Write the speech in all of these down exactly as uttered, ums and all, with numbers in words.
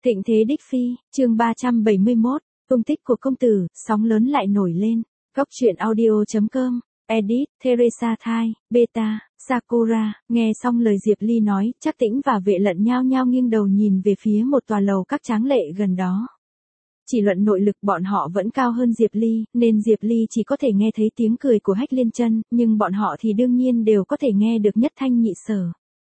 Thịnh thế đích phi, chương ba trăm bảy mươi mốt, tung tích của công tử, sóng lớn lại nổi lên. Góc truyện audio chấm com, edit, Teresa Thai, Beta, Sakura, nghe xong lời Diệp Ly nói, Trác Tĩnh và Vệ Lận nhao nhao nghiêng đầu nhìn về phía một tòa lầu các tráng lệ gần đó. Chỉ luận nội lực bọn họ vẫn cao hơn Diệp Ly, nên Diệp Ly chỉ có thể nghe thấy tiếng cười của Hách Liên Chân, nhưng bọn họ thì đương nhiên đều có thể nghe được nhất thanh nhị sở.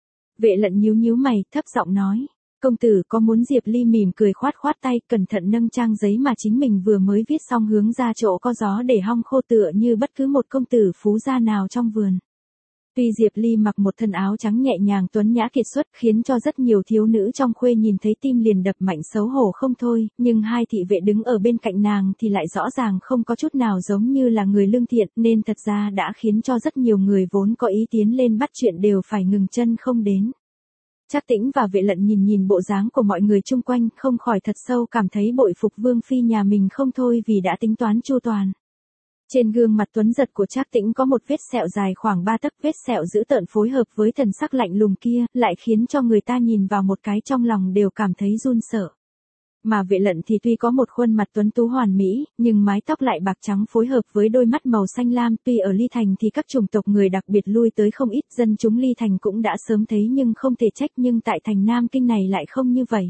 Vệ Lận nhíu nhíu mày, thấp giọng nói. Công tử có muốn? Diệp Ly mỉm cười khoát khoát tay, cẩn thận nâng trang giấy mà chính mình vừa mới viết xong hướng ra chỗ có gió để hong khô tựa như bất cứ một công tử phú gia nào trong vườn. Tuy Diệp Ly mặc một thân áo trắng nhẹ nhàng tuấn nhã kiệt xuất khiến cho rất nhiều thiếu nữ trong khuê nhìn thấy tim liền đập mạnh xấu hổ không thôi, nhưng hai thị vệ đứng ở bên cạnh nàng thì lại rõ ràng không có chút nào giống như là người lương thiện, nên thật ra đã khiến cho rất nhiều người vốn có ý tiến lên bắt chuyện đều phải ngừng chân không đến. Trác Tĩnh và Vệ Lận nhìn nhìn bộ dáng của mọi người chung quanh, không khỏi thật sâu cảm thấy bội phục Vương phi nhà mình không thôi vì đã tính toán chu toàn. Trên gương mặt tuấn giật của Trác Tĩnh có một vết sẹo dài khoảng ba tấc, vết sẹo dữ tợn phối hợp với thần sắc lạnh lùng kia, lại khiến cho người ta nhìn vào một cái trong lòng đều cảm thấy run sợ. Mà Vệ Lận thì tuy có một khuôn mặt tuấn tú hoàn mỹ, nhưng mái tóc lại bạc trắng phối hợp với đôi mắt màu xanh lam, tuy ở Ly Thành thì các chủng tộc người đặc biệt lui tới không ít, dân chúng Ly Thành cũng đã sớm thấy nhưng không thể trách, nhưng tại thành Nam Kinh này lại không như vậy.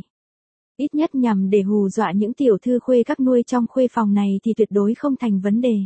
Ít nhất nhằm để hù dọa những tiểu thư khuê các nuôi trong khuê phòng này thì tuyệt đối không thành vấn đề.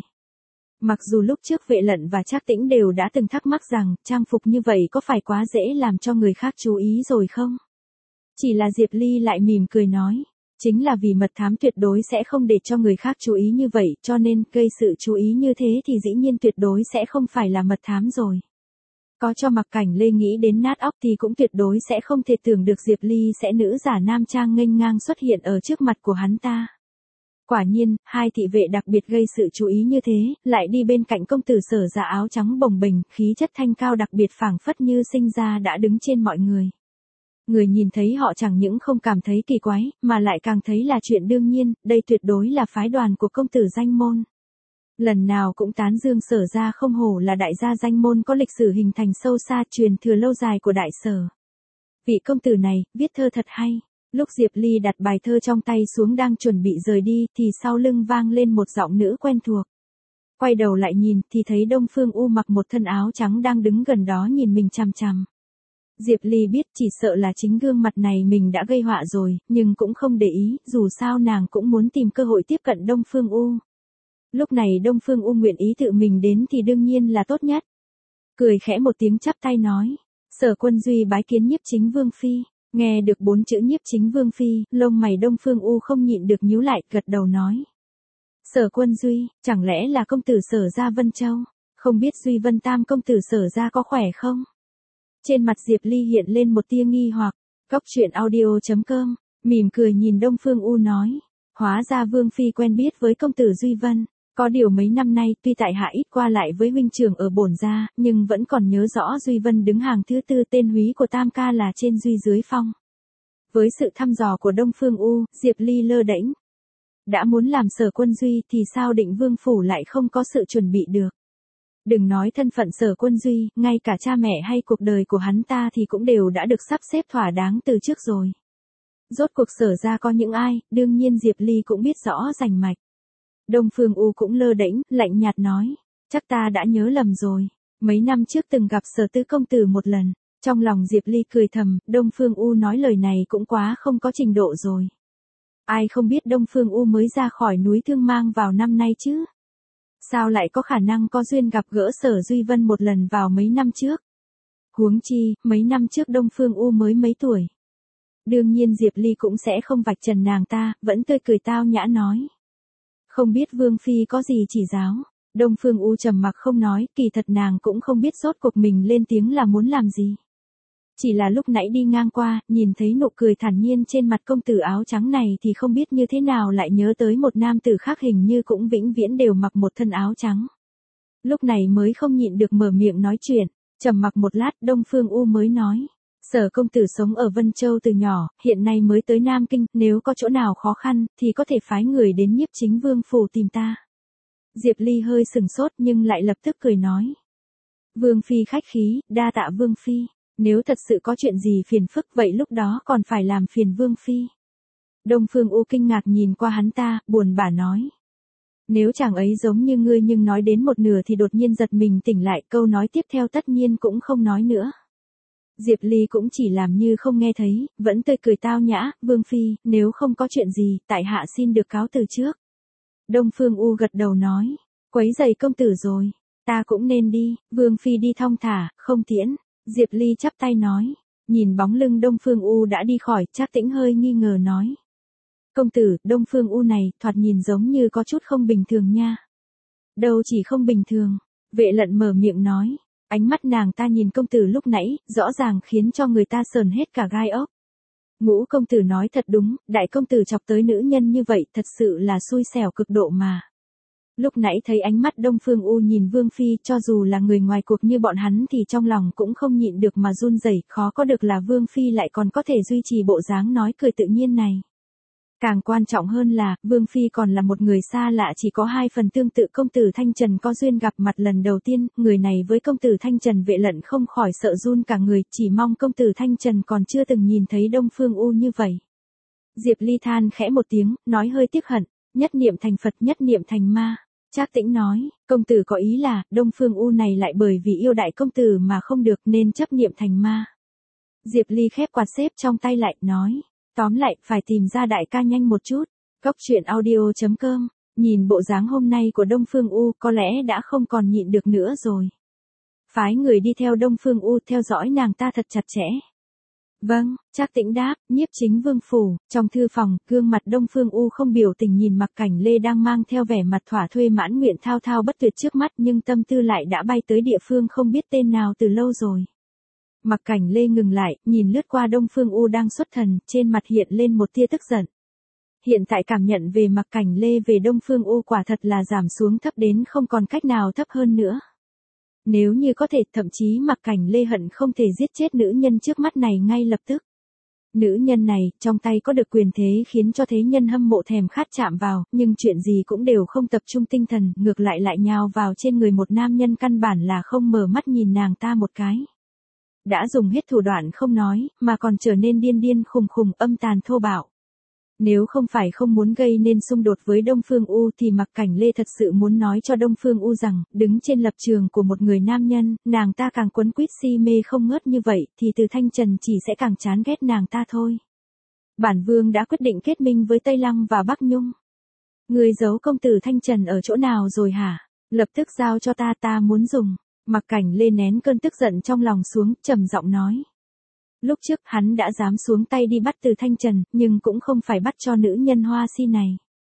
Mặc dù lúc trước Vệ Lận và Trác Tĩnh đều đã từng thắc mắc rằng, trang phục như vậy có phải quá dễ làm cho người khác chú ý rồi không? Chỉ là Diệp Ly lại mỉm cười nói. Chính là vì mật thám tuyệt đối sẽ không để cho người khác chú ý như vậy, cho nên gây sự chú ý như thế thì dĩ nhiên tuyệt đối sẽ không phải là mật thám rồi. Có cho Mặc Cảnh Lê nghĩ đến nát óc thì cũng tuyệt đối sẽ không thể tưởng được Diệp Ly sẽ nữ giả nam trang nghênh ngang xuất hiện ở trước mặt của hắn ta. Quả nhiên, hai thị vệ đặc biệt gây sự chú ý như thế, lại đi bên cạnh công tử Sở Dạ áo trắng bồng bềnh, khí chất thanh cao đặc biệt phảng phất như sinh ra đã đứng trên mọi người. Người nhìn thấy họ chẳng những không cảm thấy kỳ quái, mà lại càng thấy là chuyện đương nhiên, đây tuyệt đối là phái đoàn của công tử danh môn. Lần nào cũng tán dương Sở Gia không hổ là đại gia danh môn có lịch sử hình thành sâu xa, truyền thừa lâu dài của đại sở. Vị công tử này, viết thơ thật hay. Lúc Diệp Ly đặt bài thơ trong tay xuống đang chuẩn bị rời đi, thì sau lưng vang lên một giọng nữ quen thuộc. Quay đầu lại nhìn, thì thấy Đông Phương U mặc một thân áo trắng đang đứng gần đó nhìn mình chằm chằm. Diệp Ly biết chỉ sợ là chính gương mặt này mình đã gây họa rồi, nhưng cũng không để ý, dù sao nàng cũng muốn tìm cơ hội tiếp cận Đông Phương U. Lúc này Đông Phương U nguyện ý tự mình đến thì đương nhiên là tốt nhất. Cười khẽ một tiếng chắp tay nói, Sở Quân Duy bái kiến Nhiếp Chính Vương phi. Nghe được bốn chữ Nhiếp Chính Vương phi, lông mày Đông Phương U không nhịn được nhíu lại, gật đầu nói. Sở Quân Duy, chẳng lẽ là công tử Sở Gia Vân Châu, không biết Duy Vân Tam công tử Sở Gia có khỏe không? Trên mặt Diệp Ly hiện lên một tia nghi hoặc. Góc truyện audio chấm com, mỉm cười nhìn Đông Phương U nói, hóa ra Vương phi quen biết với công tử Duy Vân, có điều mấy năm nay tuy tại hạ ít qua lại với huynh trưởng ở bổn gia, nhưng vẫn còn nhớ rõ Duy Vân đứng hàng thứ tư, tên húy của Tam ca là trên Duy dưới phong. Với sự thăm dò của Đông Phương U, Diệp Ly lơ đễnh. Đã muốn làm Sở Quân Duy thì sao Định Vương phủ lại không có sự chuẩn bị được? Đừng nói thân phận Sở Quân Duy, ngay cả cha mẹ hay cuộc đời của hắn ta thì cũng đều đã được sắp xếp thỏa đáng từ trước rồi. Rốt cuộc Sở Gia có những ai, đương nhiên Diệp Ly cũng biết rõ rành mạch. Đông Phương U cũng lơ đễnh, lạnh nhạt nói, chắc ta đã nhớ lầm rồi. Mấy năm trước từng gặp Sở Tứ công tử một lần. Trong lòng Diệp Ly cười thầm, Đông Phương U nói lời này cũng quá không có trình độ rồi. Ai không biết Đông Phương U mới ra khỏi núi Thương Mang vào năm nay chứ? Sao lại có khả năng có duyên gặp gỡ Sở Duy Vân một lần vào mấy năm trước? Huống chi, mấy năm trước Đông Phương U mới mấy tuổi. Đương nhiên Diệp Ly cũng sẽ không vạch trần nàng ta, vẫn tươi cười tao nhã nói. Không biết Vương phi có gì chỉ giáo? Đông Phương U trầm mặc không nói, kỳ thật nàng cũng không biết rốt cuộc mình lên tiếng là muốn làm gì. Chỉ là lúc nãy đi ngang qua, nhìn thấy nụ cười thản nhiên trên mặt công tử áo trắng này thì không biết như thế nào lại nhớ tới một nam tử khác hình như cũng vĩnh viễn đều mặc một thân áo trắng. Lúc này mới không nhịn được mở miệng nói chuyện, trầm mặc một lát Đông Phương U mới nói. Sở công tử sống ở Vân Châu từ nhỏ, hiện nay mới tới Nam Kinh, nếu có chỗ nào khó khăn, thì có thể phái người đến Nhiếp Chính Vương phủ tìm ta. Diệp Ly hơi sừng sốt nhưng lại lập tức cười nói. Vương phi khách khí, đa tạ Vương phi. Nếu thật sự có chuyện gì phiền phức vậy lúc đó còn phải làm phiền Vương phi. Đông Phương U kinh ngạc nhìn qua hắn ta, buồn bã nói. Nếu chàng ấy giống như ngươi nhưng nói đến một nửa thì đột nhiên giật mình tỉnh lại, câu nói tiếp theo tất nhiên cũng không nói nữa. Diệp Ly cũng chỉ làm như không nghe thấy, vẫn tươi cười tao nhã, Vương Phi, nếu không có chuyện gì, tại hạ xin được cáo từ trước. Đông Phương U gật đầu nói, quấy rầy công tử rồi, ta cũng nên đi, Vương Phi đi thong thả, không tiễn. Diệp Ly chắp tay nói, nhìn bóng lưng Đông Phương U đã đi khỏi, Trác Tĩnh hơi nghi ngờ nói. Công tử, Đông Phương U này, thoạt nhìn giống như có chút không bình thường nha. Đâu chỉ không bình thường, Vệ Lận mở miệng nói, ánh mắt nàng ta nhìn công tử lúc nãy, rõ ràng khiến cho người ta sờn hết cả gai ốc. Ngũ công tử nói thật đúng, đại công tử chọc tới nữ nhân như vậy thật sự là xui xẻo cực độ mà. Lúc nãy thấy ánh mắt Đông Phương U nhìn Vương Phi, cho dù là người ngoài cuộc như bọn hắn thì trong lòng cũng không nhịn được mà run rẩy, khó có được là Vương Phi lại còn có thể duy trì bộ dáng nói cười tự nhiên này. Càng quan trọng hơn là, Vương Phi còn là một người xa lạ chỉ có hai phần tương tự công tử Thanh Trần có duyên gặp mặt lần đầu tiên, người này với công tử Thanh Trần Vệ Lận không khỏi sợ run cả người, chỉ mong công tử Thanh Trần còn chưa từng nhìn thấy Đông Phương U như vậy. Diệp Ly than khẽ một tiếng, nói hơi tiếc hận, nhất niệm thành Phật nhất niệm thành ma. Trác Tĩnh nói, công tử có ý là, Đông Phương U này lại bởi vì yêu đại công tử mà không được nên chấp niệm thành ma. Diệp Ly khép quạt xếp trong tay lại, nói. Tóm lại, phải tìm ra đại ca nhanh một chút. Góc truyện audio chấm com, nhìn bộ dáng hôm nay của Đông Phương U có lẽ đã không còn nhịn được nữa rồi. Phái người đi theo Đông Phương U theo dõi nàng ta thật chặt chẽ. Vâng, Trác Tĩnh đáp, nhiếp chính vương phủ, trong thư phòng, gương mặt Đông Phương U không biểu tình nhìn Mặc Cảnh Lê đang mang theo vẻ mặt thỏa thuê mãn nguyện thao thao bất tuyệt trước mắt nhưng tâm tư lại đã bay tới địa phương không biết tên nào từ lâu rồi. Mặc Cảnh Lê ngừng lại, nhìn lướt qua Đông Phương U đang xuất thần, trên mặt hiện lên một tia tức giận. Hiện tại cảm nhận về Mặc Cảnh Lê về Đông Phương U quả thật là giảm xuống thấp đến không còn cách nào thấp hơn nữa. Nếu như có thể, thậm chí Mặc Cảnh Lê hận không thể giết chết nữ nhân trước mắt này ngay lập tức. Nữ nhân này, trong tay có được quyền thế khiến cho thế nhân hâm mộ thèm khát chạm vào, nhưng chuyện gì cũng đều không tập trung tinh thần, ngược lại lại nhào vào trên người một nam nhân căn bản là không mở mắt nhìn nàng ta một cái. Đã dùng hết thủ đoạn không nói, mà còn trở nên điên điên khùng khùng âm tàn thô bạo. Nếu không phải không muốn gây nên xung đột với Đông Phương U thì Mặc Cảnh Lê thật sự muốn nói cho Đông Phương U rằng, đứng trên lập trường của một người nam nhân, nàng ta càng quấn quýt si mê không ngớt như vậy, thì từ Thanh Trần chỉ sẽ càng chán ghét nàng ta thôi. Bản vương đã quyết định kết minh với Tây Lăng và Bắc Nhung. Người giấu công tử Thanh Trần ở chỗ nào rồi hả? Lập tức giao cho ta, ta muốn dùng. Mặc Cảnh Lê nén cơn tức giận trong lòng xuống, trầm giọng nói. Lúc trước hắn đã dám xuống tay đi bắt Từ Thanh Trần, nhưng cũng không phải bắt cho nữ nhân hoa si này.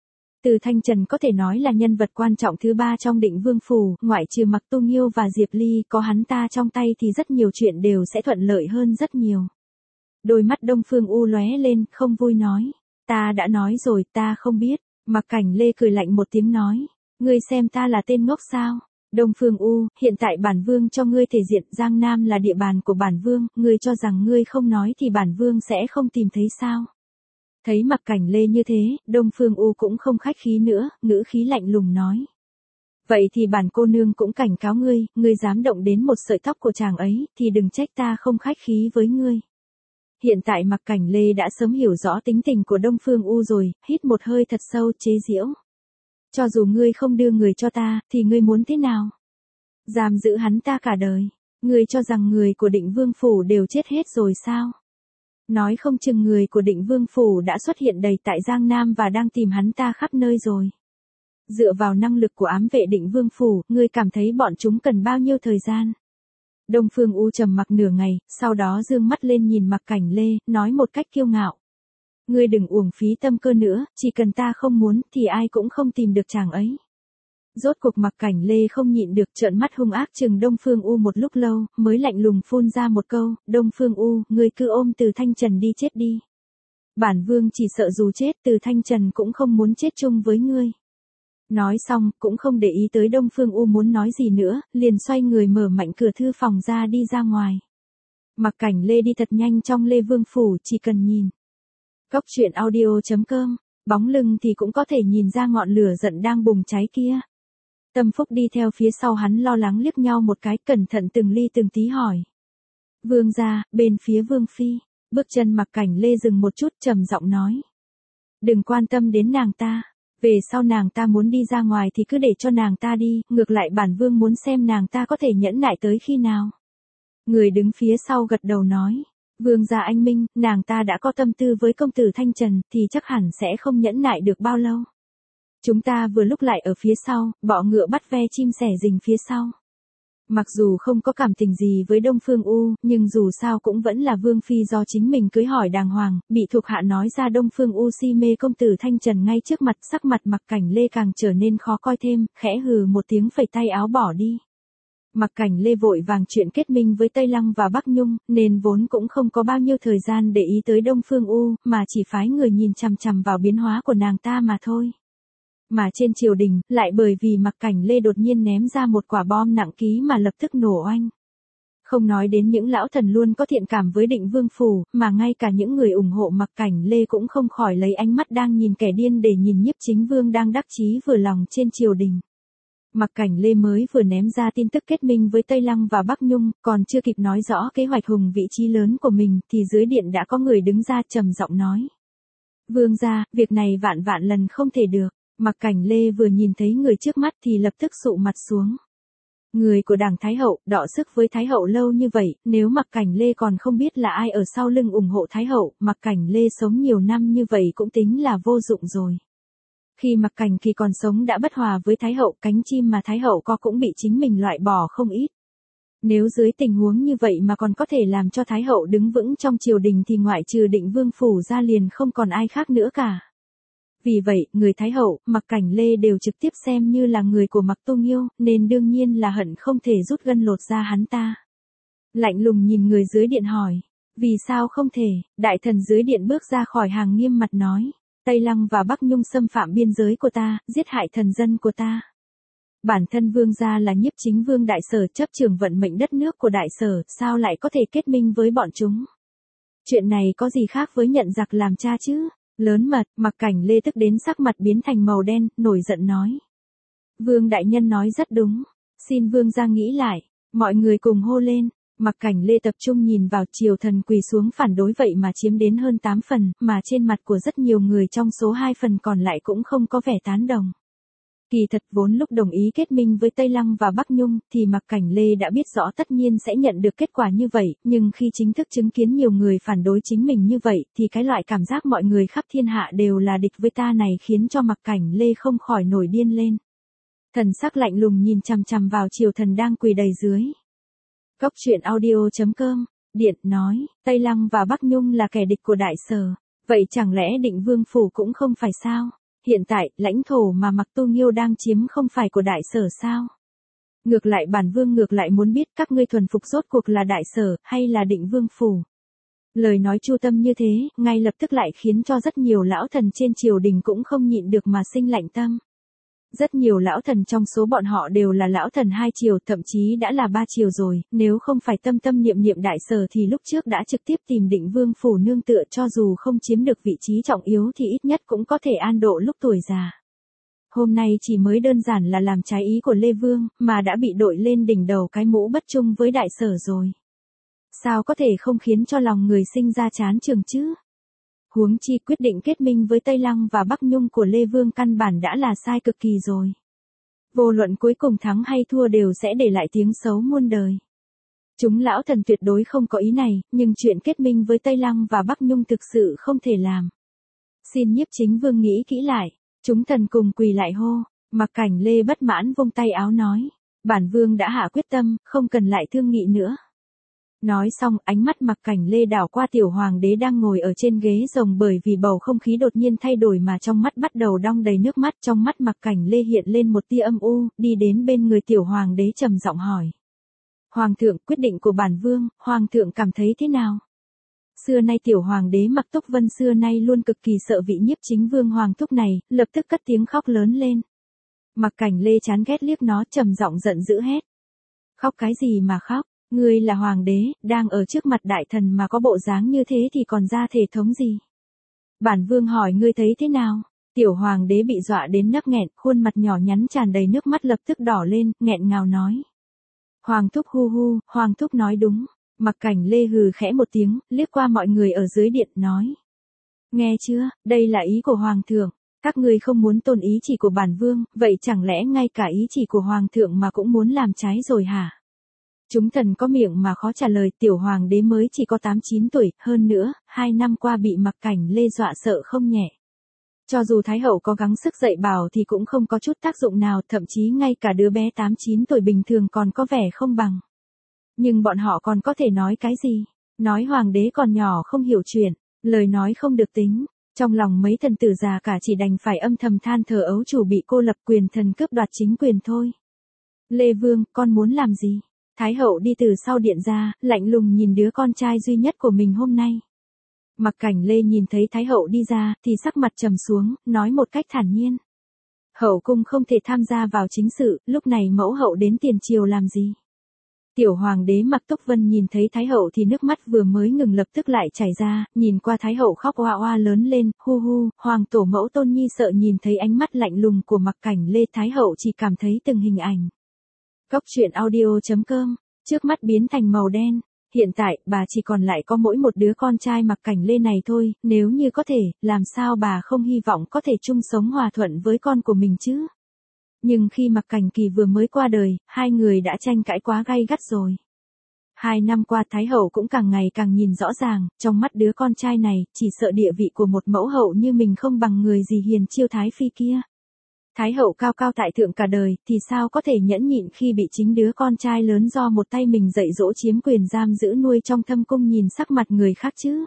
Từ Thanh Trần có thể nói là nhân vật quan trọng thứ ba trong Định Vương phủ, ngoại trừ Mặc Tu Nghiêu và Diệp Ly, có hắn ta trong tay thì rất nhiều chuyện đều sẽ thuận lợi hơn rất nhiều. Đôi mắt Đông Phương U lóe lên, không vui nói. Ta đã nói rồi, ta không biết. Mặc Cảnh Lê cười lạnh một tiếng nói. Ngươi xem ta là tên ngốc sao? Đông Phương U, hiện tại bản vương cho ngươi thể diện, Giang Nam là địa bàn của bản vương, ngươi cho rằng ngươi không nói thì bản vương sẽ không tìm thấy sao? Thấy Mặc Cảnh Lê như thế, Đông Phương U cũng không khách khí nữa, ngữ khí lạnh lùng nói. Vậy thì bản cô nương cũng cảnh cáo ngươi, ngươi dám động đến một sợi tóc của chàng ấy, thì đừng trách ta không khách khí với ngươi. Hiện tại Mặc Cảnh Lê đã sớm hiểu rõ tính tình của Đông Phương U rồi, hít một hơi thật sâu, chế giễu. Cho dù ngươi không đưa người cho ta, thì ngươi muốn thế nào? Giam giữ hắn ta cả đời. Ngươi cho rằng người của Định Vương phủ đều chết hết rồi sao? Nói không chừng người của Định Vương phủ đã xuất hiện đầy tại Giang Nam và đang tìm hắn ta khắp nơi rồi. Dựa vào năng lực của ám vệ Định Vương phủ, ngươi cảm thấy bọn chúng cần bao nhiêu thời gian? Đông Phương U trầm mặc nửa ngày, sau đó dương mắt lên nhìn Mặc Cảnh Lê, nói một cách kiêu ngạo. Ngươi đừng uổng phí tâm cơ nữa, chỉ cần ta không muốn thì ai cũng không tìm được chàng ấy. Rốt cuộc Mặc Cảnh Lê không nhịn được, trợn mắt hung ác chừng Đông Phương U một lúc lâu, mới lạnh lùng phun ra một câu, Đông Phương U, ngươi cứ ôm Từ Thanh Trần đi chết đi. Bản vương chỉ sợ dù chết Từ Thanh Trần cũng không muốn chết chung với ngươi. Nói xong, cũng không để ý tới Đông Phương U muốn nói gì nữa, liền xoay người mở mạnh cửa thư phòng ra đi ra ngoài. Mặc Cảnh Lê đi thật nhanh trong Lê Vương phủ, chỉ cần nhìn. Góc truyện audio chấm com, bóng lưng thì cũng có thể nhìn ra ngọn lửa giận đang bùng cháy kia. Tâm Phúc đi theo phía sau hắn lo lắng liếc nhau một cái, cẩn thận từng ly từng tí hỏi. Vương gia, bên phía Vương Phi, bước chân Mặc Cảnh Lê dừng một chút, trầm giọng nói. Đừng quan tâm đến nàng ta. Về sau nàng ta muốn đi ra ngoài thì cứ để cho nàng ta đi, ngược lại bản vương muốn xem nàng ta có thể nhẫn nại tới khi nào. Người đứng phía sau gật đầu nói. Vương gia anh minh, nàng ta đã có tâm tư với công tử Thanh Trần, thì chắc hẳn sẽ không nhẫn nại được bao lâu. Chúng ta vừa lúc lại ở phía sau, bọ ngựa bắt ve chim sẻ rình phía sau. Mặc dù không có cảm tình gì với Đông Phương U, nhưng dù sao cũng vẫn là vương phi do chính mình cưới hỏi đàng hoàng, bị thuộc hạ nói ra Đông Phương U si mê công tử Thanh Trần ngay trước mặt, sắc mặt Mặc Cảnh Lê càng trở nên khó coi thêm, khẽ hừ một tiếng phẩy tay áo bỏ đi. Mặc Cảnh Lê vội vàng chuyện kết minh với Tây Lăng và Bắc Nhung, nên vốn cũng không có bao nhiêu thời gian để ý tới Đông Phương U, mà chỉ phái người nhìn chằm chằm vào biến hóa của nàng ta mà thôi. Mà trên triều đình, lại bởi vì Mặc Cảnh Lê đột nhiên ném ra một quả bom nặng ký mà lập tức nổ oanh. Không nói đến những lão thần luôn có thiện cảm với Định Vương Phủ, mà ngay cả những người ủng hộ Mặc Cảnh Lê cũng không khỏi lấy ánh mắt đang nhìn kẻ điên để nhìn Nhiếp Chính Vương đang đắc chí vừa lòng trên triều đình. Mặc Cảnh Lê mới vừa ném ra tin tức kết minh với Tây Lăng và Bắc Nhung, còn chưa kịp nói rõ kế hoạch hùng vị trí lớn của mình, thì dưới điện đã có người đứng ra trầm giọng nói. Vương gia, việc này vạn vạn lần không thể được. Mặc Cảnh Lê vừa nhìn thấy người trước mắt thì lập tức sụ mặt xuống. Người của đảng Thái Hậu, đọ sức với Thái Hậu lâu như vậy, nếu Mặc Cảnh Lê còn không biết là ai ở sau lưng ủng hộ Thái Hậu, Mặc Cảnh Lê sống nhiều năm như vậy cũng tính là vô dụng rồi. Khi Mặc Cảnh Kỳ còn sống đã bất hòa với Thái Hậu, cánh chim mà Thái Hậu có cũng bị chính mình loại bỏ không ít. Nếu dưới tình huống như vậy mà còn có thể làm cho Thái Hậu đứng vững trong triều đình thì ngoại trừ Định Vương Phủ ra liền không còn ai khác nữa cả. Vì vậy, người Thái Hậu, Mặc Cảnh Lê đều trực tiếp xem như là người của Mặc Tu Nghiêu, nên đương nhiên là hận không thể rút gân lột ra hắn ta. Lạnh lùng nhìn người dưới điện hỏi, vì sao không thể, đại thần dưới điện bước ra khỏi hàng nghiêm mặt nói, Tây Lăng và Bắc Nhung xâm phạm biên giới của ta, giết hại thần dân của ta. Bản thân vương gia là Nhiếp Chính Vương Đại Sở chấp trường vận mệnh đất nước của Đại Sở, sao lại có thể kết minh với bọn chúng? Chuyện này có gì khác với nhận giặc làm cha chứ? Lớn mật, Mặc Cảnh Lê tức đến sắc mặt biến thành màu đen, nổi giận nói. Vương đại nhân nói rất đúng, xin vương gia nghĩ lại, mọi người cùng hô lên. Mặc Cảnh Lê tập trung nhìn vào triều thần quỳ xuống phản đối vậy mà chiếm đến hơn tám phần, mà trên mặt của rất nhiều người trong số hai phần còn lại cũng không có vẻ tán đồng. Kỳ thật vốn lúc đồng ý kết minh với Tây Lăng và Bắc Nhung, thì Mặc Cảnh Lê đã biết rõ tất nhiên sẽ nhận được kết quả như vậy, nhưng khi chính thức chứng kiến nhiều người phản đối chính mình như vậy, thì cái loại cảm giác mọi người khắp thiên hạ đều là địch với ta này khiến cho Mặc Cảnh Lê không khỏi nổi điên lên. Thần sắc lạnh lùng nhìn chằm chằm vào triều thần đang quỳ đầy dưới. Cốc truyện audio chấm com, điện nói, Tây Lăng và Bắc Nhung là kẻ địch của Đại Sở, vậy chẳng lẽ Định Vương Phủ cũng không phải sao? Hiện tại, lãnh thổ mà Mặc Tu Nghiêu đang chiếm không phải của Đại Sở sao? Ngược lại bản vương ngược lại muốn biết các ngươi thuần phục rốt cuộc là Đại Sở, hay là Định Vương Phủ? Lời nói chu tâm như thế, ngay lập tức lại khiến cho rất nhiều lão thần trên triều đình cũng không nhịn được mà sinh lạnh tâm. Rất nhiều lão thần trong số bọn họ đều là lão thần hai triều, thậm chí đã là ba triều rồi, nếu không phải tâm tâm niệm niệm Đại Sở thì lúc trước đã trực tiếp tìm Định Vương Phủ nương tựa, cho dù không chiếm được vị trí trọng yếu thì ít nhất cũng có thể an độ lúc tuổi già. Hôm nay chỉ mới đơn giản là làm trái ý của Lê Vương, mà đã bị đội lên đỉnh đầu cái mũ bất trung với Đại Sở rồi. Sao có thể không khiến cho lòng người sinh ra chán chường chứ? Huống chi quyết định kết minh với Tây Lăng và Bắc Nhung của Lê Vương căn bản đã là sai cực kỳ rồi. Vô luận cuối cùng thắng hay thua đều sẽ để lại tiếng xấu muôn đời. Chúng lão thần tuyệt đối không có ý này, nhưng chuyện kết minh với Tây Lăng và Bắc Nhung thực sự không thể làm. Xin Nhiếp Chính Vương nghĩ kỹ lại, chúng thần cùng quỳ lại hô. Mặc Cảnh Lê bất mãn vung tay áo nói, bản vương đã hạ quyết tâm, không cần lại thương nghị nữa. Nói xong, ánh mắt Mặc Cảnh Lê đảo qua tiểu hoàng đế đang ngồi ở trên ghế rồng, bởi vì bầu không khí đột nhiên thay đổi mà trong mắt bắt đầu đong đầy nước mắt, trong mắt Mặc Cảnh Lê hiện lên một tia âm u, đi đến bên người tiểu hoàng đế trầm giọng hỏi. Hoàng thượng, quyết định của bản vương, hoàng thượng cảm thấy thế nào? Xưa nay tiểu hoàng đế Mặc Túc Vân xưa nay luôn cực kỳ sợ vị Nhiếp Chính Vương hoàng thúc này, lập tức cất tiếng khóc lớn lên. Mặc Cảnh Lê chán ghét liếc nó, trầm giọng giận dữ hét. Khóc cái gì mà khóc? Ngươi là hoàng đế, đang ở trước mặt đại thần mà có bộ dáng như thế thì còn ra thể thống gì? Bản vương hỏi ngươi thấy thế nào? Tiểu hoàng đế bị dọa đến nấc nghẹn, khuôn mặt nhỏ nhắn tràn đầy nước mắt lập tức đỏ lên, nghẹn ngào nói. Hoàng thúc hu hu, hoàng thúc nói đúng. Mặc Cảnh Lê hừ khẽ một tiếng, liếc qua mọi người ở dưới điện, nói. Nghe chưa, đây là ý của Hoàng thượng. Các ngươi không muốn tôn ý chỉ của bản vương, vậy chẳng lẽ ngay cả ý chỉ của Hoàng thượng mà cũng muốn làm trái rồi hả? Chúng thần có miệng mà khó trả lời, tiểu hoàng đế mới chỉ có tám chín tuổi, hơn nữa, hai năm qua bị Mặc Cảnh Lê dọa sợ không nhẹ. Cho dù Thái hậu có gắng sức dạy bảo thì cũng không có chút tác dụng nào, thậm chí ngay cả đứa bé tám chín tuổi bình thường còn có vẻ không bằng. Nhưng bọn họ còn có thể nói cái gì? Nói hoàng đế còn nhỏ không hiểu chuyện, lời nói không được tính. Trong lòng mấy thần tử già cả chỉ đành phải âm thầm than thở ấu chủ bị cô lập quyền thần cướp đoạt chính quyền thôi. Lê Vương, con muốn làm gì? Thái hậu đi từ sau điện ra, lạnh lùng nhìn đứa con trai duy nhất của mình hôm nay. Mặc Cảnh Lê nhìn thấy Thái hậu đi ra, thì sắc mặt trầm xuống, nói một cách thản nhiên. Hậu cung không thể tham gia vào chính sự, lúc này mẫu hậu đến tiền triều làm gì? Tiểu hoàng đế Mặc Túc Vân nhìn thấy Thái hậu thì nước mắt vừa mới ngừng lập tức lại chảy ra, nhìn qua Thái hậu khóc oa oa lớn lên, hu hu, hoàng tổ mẫu Tôn Nhi sợ nhìn thấy ánh mắt lạnh lùng của Mặc Cảnh Lê. Thái hậu chỉ cảm thấy từng hình ảnh. Góc truyện audio chấm com, trước mắt biến thành màu đen. Hiện tại, bà chỉ còn lại có mỗi một đứa con trai Mặc Cảnh Lê này thôi, nếu như có thể, làm sao bà không hy vọng có thể chung sống hòa thuận với con của mình chứ? Nhưng khi Mặc Cảnh Kỳ vừa mới qua đời, hai người đã tranh cãi quá gay gắt rồi. Hai năm qua Thái hậu cũng càng ngày càng nhìn rõ ràng, trong mắt đứa con trai này, chỉ sợ địa vị của một mẫu hậu như mình không bằng người gì hiền chiêu Thái Phi kia. Thái hậu cao cao tại thượng cả đời, thì sao có thể nhẫn nhịn khi bị chính đứa con trai lớn do một tay mình dạy dỗ chiếm quyền giam giữ nuôi trong thâm cung nhìn sắc mặt người khác chứ?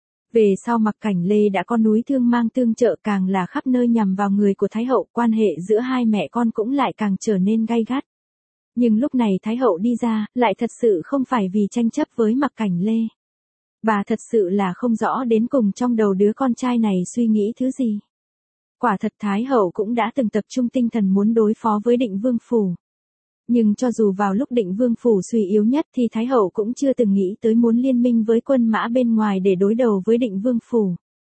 Về sau Mặc Cảnh Lê đã có núi thương mang tương trợ, càng là khắp nơi nhằm vào người của Thái hậu, quan hệ giữa hai mẹ con cũng lại càng trở nên gay gắt. Nhưng lúc này Thái hậu đi ra, lại thật sự không phải vì tranh chấp với Mặc Cảnh Lê. Bà thật sự là không rõ đến cùng trong đầu đứa con trai này suy nghĩ thứ gì. Quả thật Thái hậu cũng đã từng tập trung tinh thần muốn đối phó với Định Vương phủ. Nhưng cho dù vào lúc Định Vương phủ suy yếu nhất thì Thái hậu cũng chưa từng nghĩ tới muốn liên minh với quân mã bên ngoài để đối đầu với Định Vương phủ.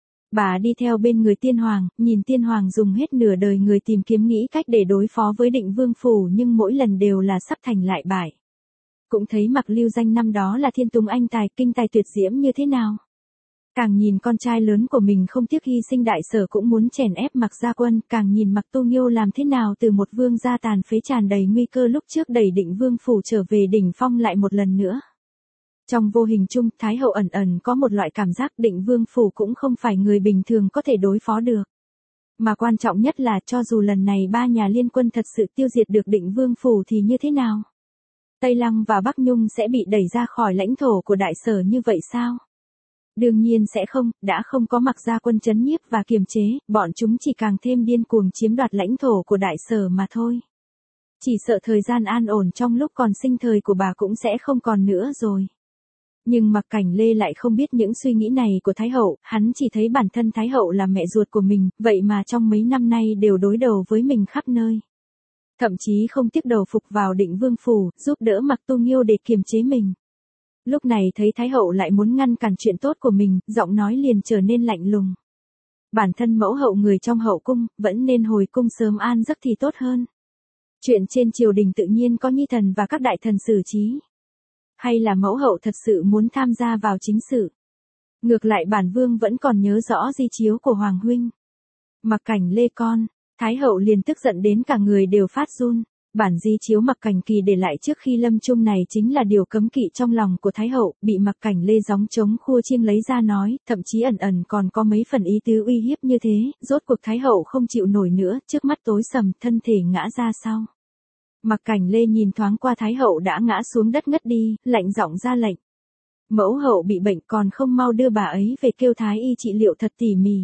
Bà đi theo bên người tiên hoàng, nhìn tiên hoàng dùng hết nửa đời người tìm kiếm nghĩ cách để đối phó với Định Vương phủ, nhưng mỗi lần đều là sắp thành lại bại. Cũng thấy Mặc Lưu Danh năm đó là thiên tùng anh tài, kinh tài tuyệt diễm như thế nào. Càng nhìn con trai lớn của mình không tiếc hy sinh đại sở cũng muốn chèn ép Mặc gia quân, càng nhìn Mặc Tu Nghiêu làm thế nào từ một vương gia tàn phế tràn đầy nguy cơ lúc trước đẩy Định Vương phủ trở về đỉnh phong lại một lần nữa. Trong vô hình chung, Thái hậu ẩn ẩn có một loại cảm giác Định Vương phủ cũng không phải người bình thường có thể đối phó được. Mà quan trọng nhất là cho dù lần này ba nhà liên quân thật sự tiêu diệt được Định Vương phủ thì như thế nào? Tây Lăng và Bắc Nhung sẽ bị đẩy ra khỏi lãnh thổ của đại sở như vậy sao? Đương nhiên sẽ không, đã không có Mặc gia quân trấn nhiếp và kiềm chế, bọn chúng chỉ càng thêm điên cuồng chiếm đoạt lãnh thổ của đại sở mà thôi. Chỉ sợ thời gian an ổn trong lúc còn sinh thời của bà cũng sẽ không còn nữa rồi. Nhưng Mặc Cảnh Lê lại không biết những suy nghĩ này của Thái hậu, hắn chỉ thấy bản thân Thái hậu là mẹ ruột của mình, vậy mà trong mấy năm nay đều đối đầu với mình khắp nơi. Thậm chí không tiếc đầu phục vào Định Vương phủ, giúp đỡ Mặc Tu Nghiêu để kiềm chế mình. Lúc này thấy Thái hậu lại muốn ngăn cản chuyện tốt của mình, giọng nói liền trở nên lạnh lùng. Bản thân mẫu hậu người trong hậu cung, vẫn nên hồi cung sớm an giấc thì tốt hơn. Chuyện trên triều đình tự nhiên có nhi thần và các đại thần xử trí. Hay là mẫu hậu thật sự muốn tham gia vào chính sự? Ngược lại bản vương vẫn còn nhớ rõ di chiếu của Hoàng huynh. Mặc Cảnh Lê con, Thái hậu liền tức giận đến cả người đều phát run. Bản di chiếu Mặc Cảnh Kỳ để lại trước khi lâm chung này chính là điều cấm kỵ trong lòng của Thái hậu, bị Mặc Cảnh Lê gióng trống khua chiêng lấy ra nói, thậm chí ẩn ẩn còn có mấy phần ý tứ uy hiếp như thế, rốt cuộc Thái hậu không chịu nổi nữa, trước mắt tối sầm, thân thể ngã ra sau. Mặc Cảnh Lê nhìn thoáng qua Thái hậu đã ngã xuống đất ngất đi, lạnh giọng ra lệnh. Mẫu hậu bị bệnh còn không mau đưa bà ấy về kêu Thái y trị liệu thật tỉ mỉ.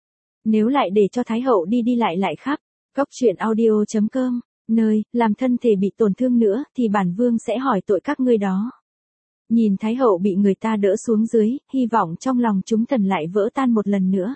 Nếu lại để cho Thái hậu đi đi lại lại khắp, góc truyện audio chấm com, nơi, làm thân thể bị tổn thương nữa, thì bản vương sẽ hỏi tội các ngươi đó. Nhìn Thái hậu bị người ta đỡ xuống dưới, hy vọng trong lòng chúng thần lại vỡ tan một lần nữa.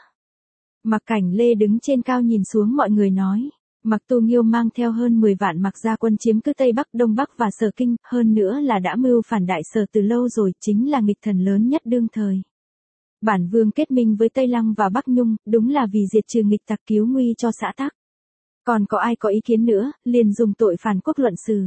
Mặc Cảnh Lê đứng trên cao nhìn xuống mọi người nói. Mặc Tu Nghiêu mang theo hơn mười vạn Mặc gia quân chiếm cứ Tây Bắc, Đông Bắc và Sở Kinh, hơn nữa là đã mưu phản đại sở từ lâu rồi, chính là nghịch thần lớn nhất đương thời. Bản vương kết minh với Tây Lăng và Bắc Nhung, đúng là vì diệt trừ nghịch tặc cứu nguy cho xã tắc. Còn có ai có ý kiến nữa, liền dùng tội phản quốc luận xử.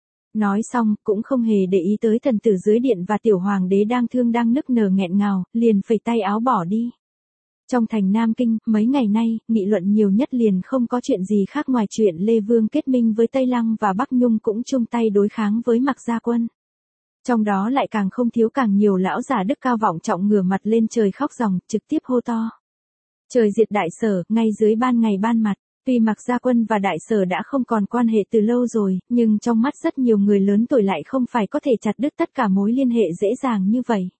Nói xong, cũng không hề để ý tới thần tử dưới điện và tiểu hoàng đế đang thương đang nức nở nghẹn ngào, liền phẩy tay áo bỏ đi. Trong thành Nam Kinh, mấy ngày nay, nghị luận nhiều nhất liền không có chuyện gì khác ngoài chuyện Lê Vương kết minh với Tây Lăng và Bắc Nhung cũng chung tay đối kháng với Mạc Gia Quân. Trong đó lại càng không thiếu càng nhiều lão già đức cao vọng trọng ngửa mặt lên trời khóc ròng, trực tiếp hô to. Trời diệt Đại Sở, ngay dưới ban ngày ban mặt. Tuy Mạc Gia Quân và Đại Sở đã không còn quan hệ từ lâu rồi, nhưng trong mắt rất nhiều người lớn tuổi lại không phải có thể chặt đứt tất cả mối liên hệ dễ dàng như vậy.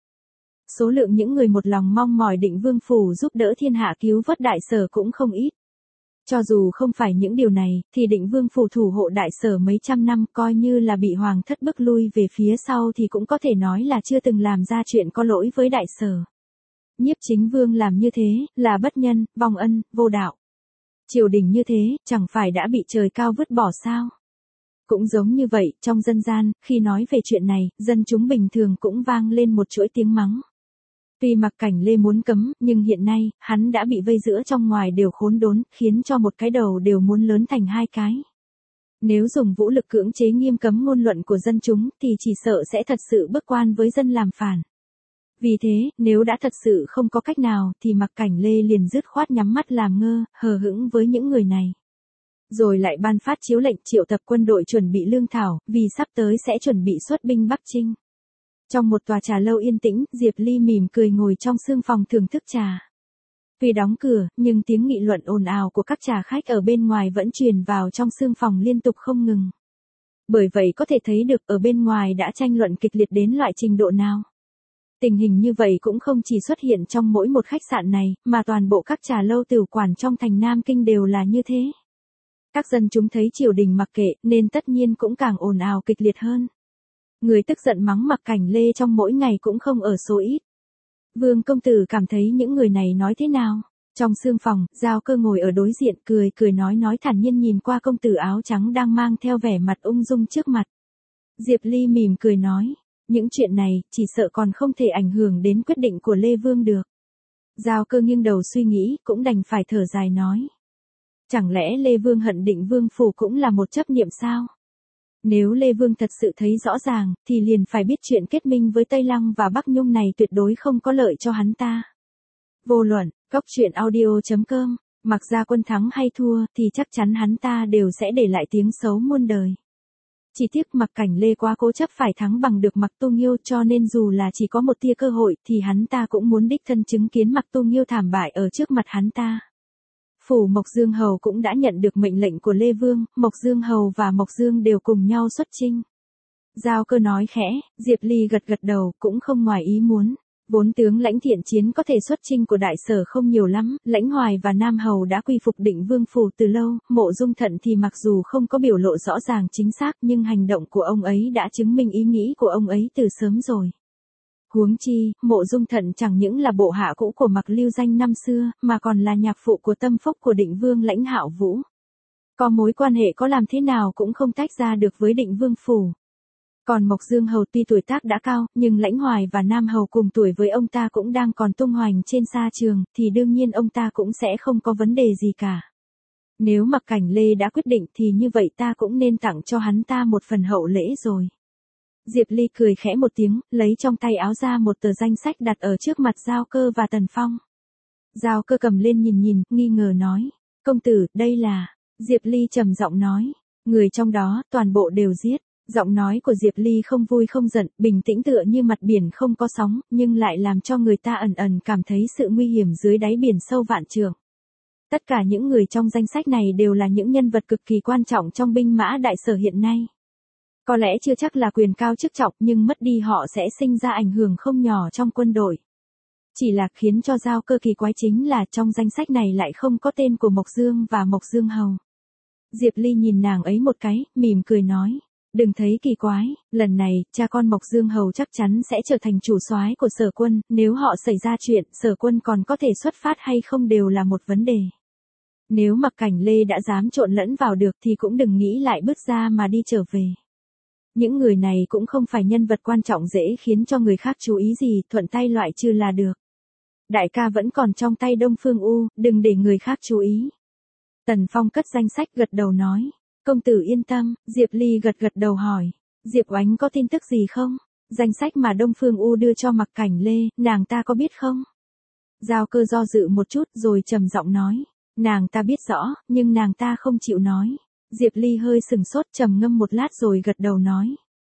Số lượng những người một lòng mong mỏi Định Vương Phủ giúp đỡ thiên hạ cứu vớt Đại Sở cũng không ít. Cho dù không phải những điều này, thì Định Vương Phủ thủ hộ Đại Sở mấy trăm năm coi như là bị hoàng thất bức lui về phía sau thì cũng có thể nói là chưa từng làm ra chuyện có lỗi với Đại Sở. Nhiếp Chính Vương làm như thế, là bất nhân, vong ân, vô đạo. Triều đình như thế, chẳng phải đã bị trời cao vứt bỏ sao? Cũng giống như vậy, trong dân gian, khi nói về chuyện này, dân chúng bình thường cũng vang lên một chuỗi tiếng mắng. Tuy Mạc Cảnh Lê muốn cấm, nhưng hiện nay, hắn đã bị vây giữa trong ngoài đều khốn đốn, khiến cho một cái đầu đều muốn lớn thành hai cái. Nếu dùng vũ lực cưỡng chế nghiêm cấm ngôn luận của dân chúng, thì chỉ sợ sẽ thật sự bức quan với dân làm phản. Vì thế, nếu đã thật sự không có cách nào, thì Mạc Cảnh Lê liền dứt khoát nhắm mắt làm ngơ, hờ hững với những người này. Rồi lại ban phát chiếu lệnh triệu tập quân đội chuẩn bị lương thảo, vì sắp tới sẽ chuẩn bị xuất binh Bắc Chinh. Trong một tòa trà lâu yên tĩnh, Diệp Ly mỉm cười ngồi trong sương phòng thưởng thức trà. Tuy đóng cửa, nhưng tiếng nghị luận ồn ào của các trà khách ở bên ngoài vẫn truyền vào trong sương phòng liên tục không ngừng. Bởi vậy có thể thấy được ở bên ngoài đã tranh luận kịch liệt đến loại trình độ nào. Tình hình như vậy cũng không chỉ xuất hiện trong mỗi một khách sạn này, mà toàn bộ các trà lâu tửu quản trong thành Nam Kinh đều là như thế. Các dân chúng thấy triều đình mặc kệ, nên tất nhiên cũng càng ồn ào kịch liệt hơn. Người tức giận mắng Mạc Cảnh Lê trong mỗi ngày cũng không ở số ít. Vương công tử cảm thấy những người này nói thế nào? Trong sương phòng, Giao Cơ ngồi ở đối diện cười cười nói nói thản nhiên nhìn qua công tử áo trắng đang mang theo vẻ mặt ung dung trước mặt. Diệp Ly mỉm cười nói, những chuyện này, chỉ sợ còn không thể ảnh hưởng đến quyết định của Lê Vương được. Giao Cơ nghiêng đầu suy nghĩ, cũng đành phải thở dài nói. Chẳng lẽ Lê Vương hận Định Vương Phủ cũng là một chấp niệm sao? Nếu Lê Vương thật sự thấy rõ ràng, thì liền phải biết chuyện kết minh với Tây Lăng và Bắc Nhung này tuyệt đối không có lợi cho hắn ta. Vô luận, góc truyện audio chấm com, Mạc Gia Quân thắng hay thua, thì chắc chắn hắn ta đều sẽ để lại tiếng xấu muôn đời. Chỉ tiếc Mạc Cảnh Lê quá cố chấp phải thắng bằng được Mạc Tu Nghiêu, cho nên dù là chỉ có một tia cơ hội thì hắn ta cũng muốn đích thân chứng kiến Mạc Tu Nghiêu thảm bại ở trước mặt hắn ta. Phủ Mộc Dương Hầu cũng đã nhận được mệnh lệnh của Lê Vương, Mộc Dương Hầu và Mộc Dương đều cùng nhau xuất chinh. Giao Cơ nói khẽ, Diệp Ly gật gật đầu, cũng không ngoài ý muốn. Vốn tướng lãnh thiện chiến có thể xuất chinh của Đại Sở không nhiều lắm, Lãnh Hoài và Nam Hầu đã quy phục Định Vương Phủ từ lâu, Mộ Dung Thận thì mặc dù không có biểu lộ rõ ràng chính xác nhưng hành động của ông ấy đã chứng minh ý nghĩ của ông ấy từ sớm rồi. Huống chi, Mộ Dung Thận chẳng những là bộ hạ cũ của Mạc Lưu Danh năm xưa, mà còn là nhạc phụ của tâm phúc của Định Vương Lãnh Hạo Vũ. Có mối quan hệ có làm thế nào cũng không tách ra được với Định Vương Phủ. Còn Mộc Dương Hầu tuy tuổi tác đã cao, nhưng Lãnh Hoài và Nam Hầu cùng tuổi với ông ta cũng đang còn tung hoành trên sa trường, thì đương nhiên ông ta cũng sẽ không có vấn đề gì cả. Nếu Mạc Cảnh Lê đã quyết định thì như vậy ta cũng nên tặng cho hắn ta một phần hậu lễ rồi. Diệp Ly cười khẽ một tiếng, lấy trong tay áo ra một tờ danh sách đặt ở trước mặt Giao Cơ và Tần Phong. Giao Cơ cầm lên nhìn nhìn, nghi ngờ nói, công tử, đây là... Diệp Ly trầm giọng nói, người trong đó, toàn bộ đều giết. Giọng nói của Diệp Ly không vui không giận, bình tĩnh tựa như mặt biển không có sóng, nhưng lại làm cho người ta ẩn ẩn cảm thấy sự nguy hiểm dưới đáy biển sâu vạn trượng. Tất cả những người trong danh sách này đều là những nhân vật cực kỳ quan trọng trong binh mã Đại Sở hiện nay. Có lẽ chưa chắc là quyền cao chức trọng, nhưng mất đi họ sẽ sinh ra ảnh hưởng không nhỏ trong quân đội. Chỉ là khiến cho Giao Cơ kỳ quái chính là trong danh sách này lại không có tên của Mộc Dương và Mộc Dương Hầu. Diệp Ly nhìn nàng ấy một cái, mỉm cười nói. Đừng thấy kỳ quái, lần này, cha con Mộc Dương Hầu chắc chắn sẽ trở thành chủ soái của Sở Quân, nếu họ xảy ra chuyện, Sở Quân còn có thể xuất phát hay không đều là một vấn đề. Nếu Mạc Cảnh Lê đã dám trộn lẫn vào được thì cũng đừng nghĩ lại bước ra mà đi trở về. Những người này cũng không phải nhân vật quan trọng dễ khiến cho người khác chú ý gì, thuận tay loại trừ là được. Đại ca vẫn còn trong tay Đông Phương U, đừng để người khác chú ý. Tần Phong cất danh sách gật đầu nói. Công tử yên tâm, Diệp Ly gật gật đầu hỏi. Diệp Oánh có tin tức gì không? Danh sách mà Đông Phương U đưa cho Mạc Cảnh Lê, nàng ta có biết không? Giao Cơ do dự một chút rồi trầm giọng nói. Nàng ta biết rõ, nhưng nàng ta không chịu nói. Diệp Ly hơi sừng sốt trầm ngâm một lát rồi gật đầu nói.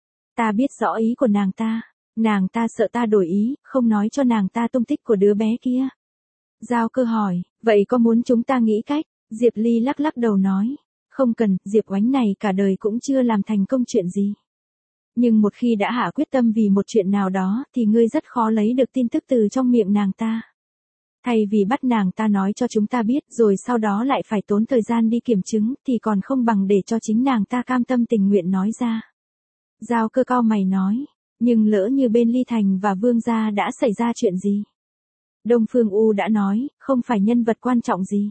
Ta biết rõ ý của nàng ta. Nàng ta sợ ta đổi ý, không nói cho nàng ta tung tích của đứa bé kia. Giao Cơ hỏi, vậy có muốn chúng ta nghĩ cách? Diệp Ly lắc lắc đầu nói. Không cần, Diệp Oánh này cả đời cũng chưa làm thành công chuyện gì. Nhưng một khi đã hạ quyết tâm vì một chuyện nào đó thì ngươi rất khó lấy được tin tức từ trong miệng nàng ta. Thay vì bắt nàng ta nói cho chúng ta biết rồi sau đó lại phải tốn thời gian đi kiểm chứng thì còn không bằng để cho chính nàng ta cam tâm tình nguyện nói ra. Giao Cơ cau mày nói, nhưng lỡ như bên Ly Thành và Vương gia đã xảy ra chuyện gì? Đông Phương U đã nói, không phải nhân vật quan trọng gì.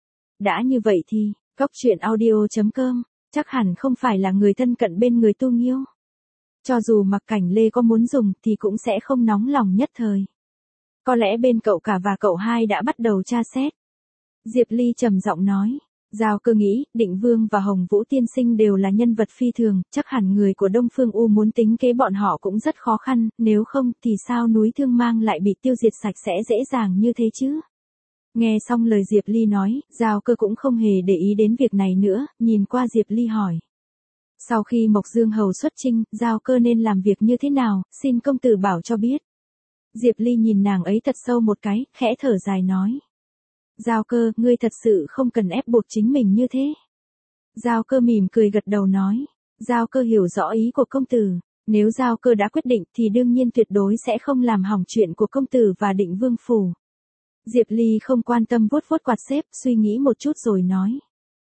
Đã như vậy thì, Cốc Truyện Audio chấm com, chắc hẳn không phải là người thân cận bên người Tu Nghiêu. Cho dù Mặc Cảnh Lê có muốn dùng thì cũng sẽ không nóng lòng nhất thời. Có lẽ bên cậu cả và cậu hai đã bắt đầu tra xét. Diệp Ly trầm giọng nói. Giao Cơ nghĩ, Định Vương và Hồng Vũ Tiên Sinh đều là nhân vật phi thường, chắc hẳn người của Đông Phương U muốn tính kế bọn họ cũng rất khó khăn, nếu không thì sao núi Thương Mang lại bị tiêu diệt sạch sẽ dễ dàng như thế chứ? Nghe xong lời Diệp Ly nói, Giao Cơ cũng không hề để ý đến việc này nữa, nhìn qua Diệp Ly hỏi. Sau khi Mộc Dương Hầu xuất chinh, Giao Cơ nên làm việc như thế nào, xin công tử bảo cho biết. Diệp Ly nhìn nàng ấy thật sâu một cái, khẽ thở dài nói. Giao Cơ, ngươi thật sự không cần ép buộc chính mình như thế. Giao Cơ mỉm cười gật đầu nói. Giao Cơ hiểu rõ ý của công tử. Nếu Giao Cơ đã quyết định thì đương nhiên tuyệt đối sẽ không làm hỏng chuyện của công tử và Định Vương phủ. Diệp Ly không quan tâm vuốt vuốt quạt xếp, suy nghĩ một chút rồi nói.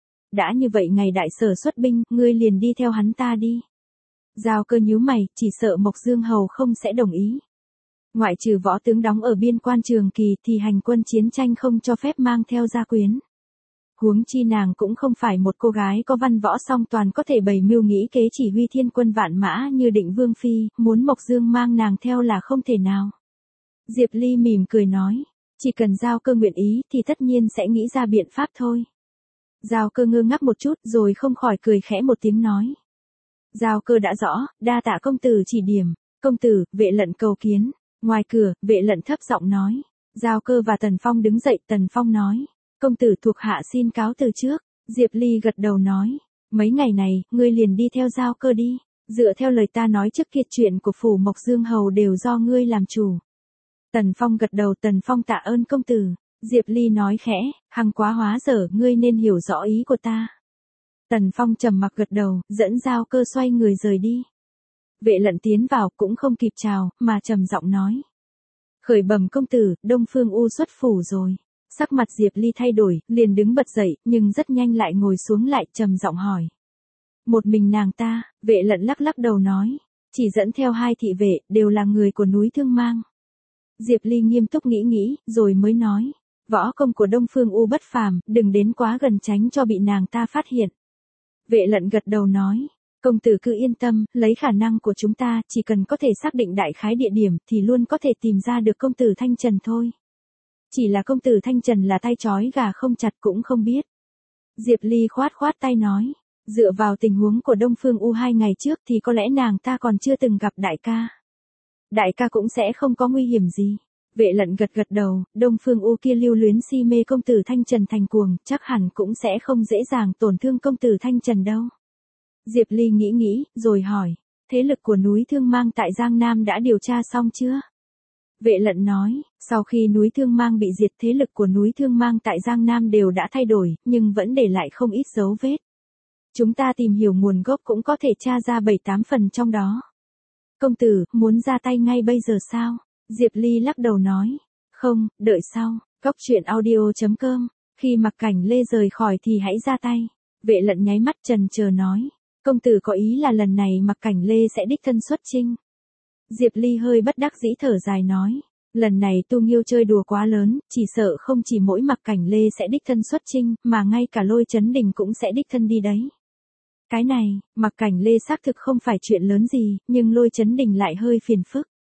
Đã như vậy ngày đại sở xuất binh, ngươi liền đi theo hắn ta đi. Giao Cơ nhíu mày, chỉ sợ Mộc Dương Hầu không sẽ đồng ý. Ngoại trừ võ tướng đóng ở biên quan Trường Kỳ thì hành quân chiến tranh không cho phép mang theo gia quyến. Huống chi nàng cũng không phải một cô gái có văn võ song toàn có thể bày mưu nghĩ kế chỉ huy thiên quân vạn mã như Định Vương phi, muốn Mộc Dương mang nàng theo là không thể nào. Diệp Ly mỉm cười nói, chỉ cần Giao Cơ nguyện ý thì tất nhiên sẽ nghĩ ra biện pháp thôi. Giao Cơ ngơ ngác một chút rồi không khỏi cười khẽ một tiếng nói. Giao Cơ đã rõ, đa tạ công tử chỉ điểm. Công tử, Vệ Lận cầu kiến. Ngoài cửa, Vệ Lận thấp giọng nói. Giao Cơ và Tần Phong đứng dậy, Tần Phong nói. Công tử thuộc hạ xin cáo từ trước. Diệp Ly gật đầu nói. Mấy ngày này, ngươi liền đi theo Giao Cơ đi. Dựa theo lời ta nói trước kia chuyện của phủ Mộc Dương Hầu đều do ngươi làm chủ. Tần Phong gật đầu, Tần Phong tạ ơn công tử. Diệp Ly nói khẽ, hằng quá hóa dở, ngươi nên hiểu rõ ý của ta. Tần Phong trầm mặc gật đầu, dẫn Giao Cơ xoay người rời đi. Vệ Lận tiến vào cũng không kịp chào, mà trầm giọng nói. Khởi bẩm công tử, Đông Phương U xuất phủ rồi. Sắc mặt Diệp Ly thay đổi, liền đứng bật dậy, nhưng rất nhanh lại ngồi xuống lại, trầm giọng hỏi. Một mình nàng ta, Vệ Lận lắc lắc đầu nói. Chỉ dẫn theo hai thị vệ, đều là người của núi Thương Mang. Diệp Ly nghiêm túc nghĩ nghĩ, rồi mới nói. Võ công của Đông Phương U bất phàm, đừng đến quá gần tránh cho bị nàng ta phát hiện. Vệ Lận gật đầu nói. Công tử cứ yên tâm, lấy khả năng của chúng ta, chỉ cần có thể xác định đại khái địa điểm thì luôn có thể tìm ra được công tử Thanh Trần thôi. Chỉ là công tử Thanh Trần là tay trói gà không chặt cũng không biết. Diệp Ly khoát khoát tay nói. Dựa vào tình huống của Đông Phương U hai ngày trước thì có lẽ nàng ta còn chưa từng gặp đại ca. Đại ca cũng sẽ không có nguy hiểm gì. Vệ Lận gật gật đầu, Đông Phương U kia lưu luyến si mê công tử Thanh Trần thành cuồng, chắc hẳn cũng sẽ không dễ dàng tổn thương công tử Thanh Trần đâu. Diệp Ly nghĩ nghĩ, rồi hỏi, thế lực của núi Thương Mang tại Giang Nam đã điều tra xong chưa? Vệ Lận nói, sau khi núi Thương Mang bị diệt thế lực của núi Thương Mang tại Giang Nam đều đã thay đổi, nhưng vẫn để lại không ít dấu vết. Chúng ta tìm hiểu nguồn gốc cũng có thể tra ra bảy tám phần trong đó. Công tử, muốn ra tay ngay bây giờ sao? Diệp Ly lắc đầu nói, không, đợi sau. Cốc Truyện Audio chấm com, khi Mặc Cảnh Lê rời khỏi thì hãy ra tay. Vệ Lận nháy mắt trần chờ nói, công tử có ý là lần này Mặc Cảnh Lê sẽ đích thân xuất chinh. Diệp Ly hơi bất đắc dĩ thở dài nói, lần này Tu Nghiêu chơi đùa quá lớn, chỉ sợ không chỉ mỗi Mặc Cảnh Lê sẽ đích thân xuất chinh, mà ngay cả Lôi Chấn Đình cũng sẽ đích thân đi đấy. Cái này, Mặc Cảnh Lê xác thực không phải chuyện lớn gì, nhưng Lôi Chấn Đình lại hơi phiền phức.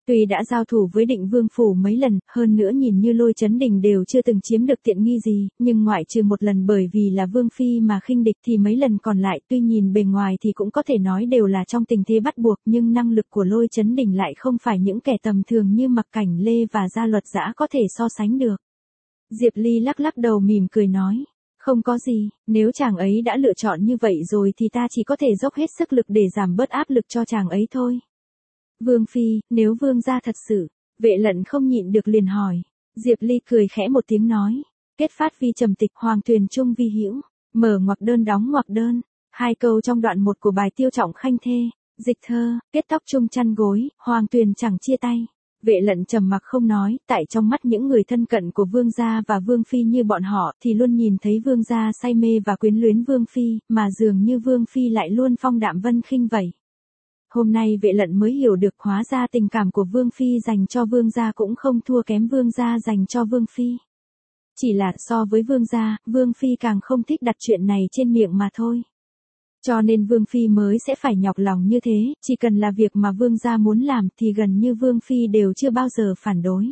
Tuy đã giao thủ với Định Vương phủ mấy lần, hơn nữa nhìn như Lôi Chấn Đình đều chưa từng chiếm được tiện nghi gì, nhưng ngoại trừ một lần bởi vì là Vương phi mà khinh địch thì mấy lần còn lại tuy nhìn bề ngoài thì cũng có thể nói đều là trong tình thế bắt buộc, nhưng năng lực của Lôi Chấn Đình lại không phải những kẻ tầm thường như Mặc Cảnh Lê và Gia Luật Dã có thể so sánh được. Diệp Ly lắc lắc đầu mỉm cười nói, không có gì, nếu chàng ấy đã lựa chọn như vậy rồi thì ta chỉ có thể dốc hết sức lực để giảm bớt áp lực cho chàng ấy thôi. Vương phi, nếu vương gia thật sự, Vệ Lận không nhịn được liền hỏi. Diệp Ly cười khẽ một tiếng nói, kết phát vi trầm tịch hoàng tuyền trung vi hữu, mở ngoặc đơn đóng ngoặc đơn, hai câu trong đoạn một của bài Tiêu Trọng Khanh Thê, dịch thơ, kết tóc chung chăn gối, hoàng tuyền chẳng chia tay. Vệ Lận trầm mặc không nói, tại trong mắt những người thân cận của vương gia và vương phi như bọn họ thì luôn nhìn thấy vương gia say mê và quyến luyến vương phi, mà dường như vương phi lại luôn phong đạm vân khinh vậy. Hôm nay Vệ Lận mới hiểu được hóa ra tình cảm của Vương Phi dành cho Vương gia cũng không thua kém Vương gia dành cho Vương Phi. Chỉ là so với Vương gia, Vương Phi càng không thích đặt chuyện này trên miệng mà thôi. Cho nên Vương Phi mới sẽ phải nhọc lòng như thế, chỉ cần là việc mà Vương gia muốn làm thì gần như Vương Phi đều chưa bao giờ phản đối.